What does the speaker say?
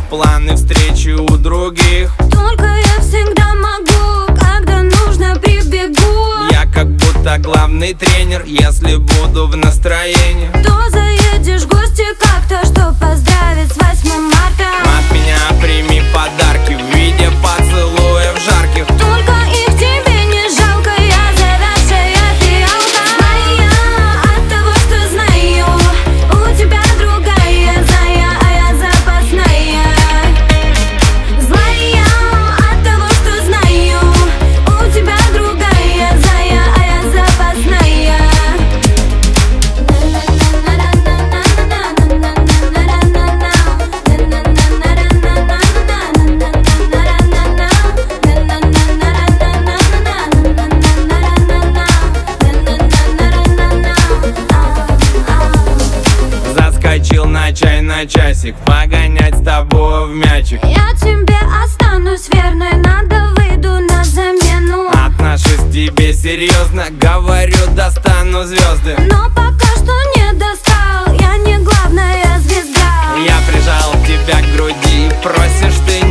планы встречи у других. Только я всегда могу, когда нужно прибегу. Я как будто главный тренер, если буду в настроении. То заедешь в гости как-то, чтоб поздравить с 8 марта. От меня прими подарки в виде поцелуев жарких. Только их тебе не жалко, я завершая фиалка. Злая от того, что знаю, у тебя другая зая, а я запасная. Злая от того, что знаю, у тебя другая зая, а я запасная. Заскочил на чай на часик, погонять с тобой в мячик. Я тебе останусь верной, надо выйду на замену. Отношусь к тебе серьезно, говорю, достану звезды. Но пока что не достал, я не главная звезда. Я прижал тебя к груди, просишь ты